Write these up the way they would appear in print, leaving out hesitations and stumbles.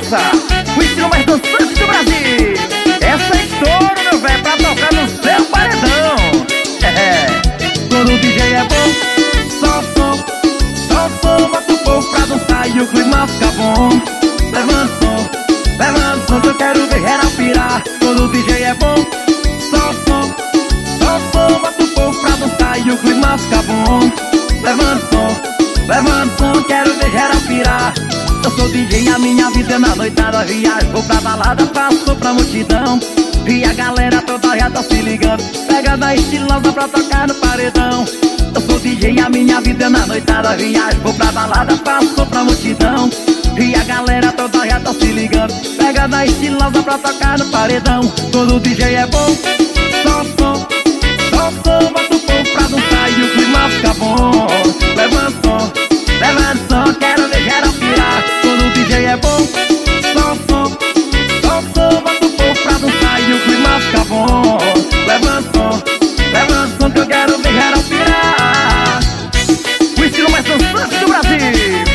estilosa, o estilo mais dançante do Brasil. Essa é estouro, meu velho, pra tocar no seu paredão. Quando o DJ é bom, só som, bota o povo pra dançar e o clima fica bom. Levanta o som que eu quero ver geral pirar. Quando o DJ é bom, só som, bota o povo pra dançar e o clima fica bom. Levanta o som, quero ver geral pirar. Eu sou DJ, a minha vida é na noitada. Viajo, vou pra balada, passo pra multidão. E a galera toda já tá se ligando. Pega da estilosa pra tocar no paredão. Eu sou DJ, a minha vida é na noitada. Viajo, vou pra balada, passo pra multidão. E a galera toda já tá se ligando. Pega da estilosa pra tocar no paredão. Quando o DJ é bom, só som, bota o povo pra dançar e o clima fica bom. Levanta o som, quero ver geral pirar. Quando o DJ é bom, só som, bota o povo pra dançar e o clima fica bom. Levanta o som que eu quero ver geral pirar. O estilo mais dançante do Brasil.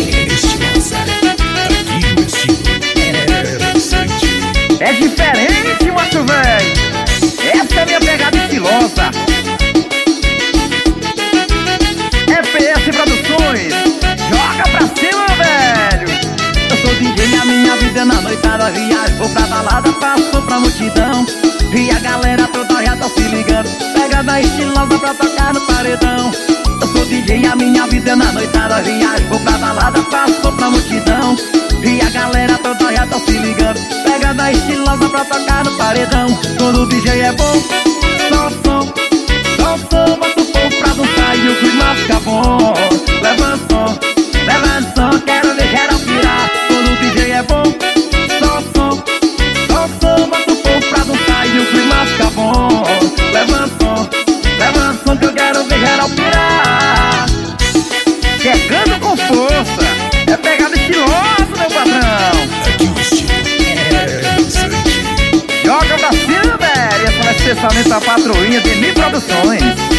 É diferente, macho velho. Essa é minha pegada estilosa. FPS Produções, joga pra cima, velho. Eu sou DJ, a minha vida é na noitada. Viajo, vou pra balada, passo pra multidão. E a galera toda já tá se ligando. Pega da estilosa pra tocar no paredão. Eu sou DJ, a minha vida é na noitada. Viajo, vou pra balada, passo pra multidão. E a galera toda já tá se ligando. Pega da estilosa pra tocar no paredão. Quando o DJ é bom, só som, bota o povo pra dançar e o clima fica bom. Levanta o som, quero ver geral pirar. Quando o DJ é bom, só som, bota o povo pra dançar e o clima fica bom. Levanta o som que eu quero ver geral pirar. Chegando com força, é pegada estilosa, meu patrão. Aqui o estilo é dançante. Joga pra cima, velho. Essa vai ser especialmente pra patroinha de Ni Produções.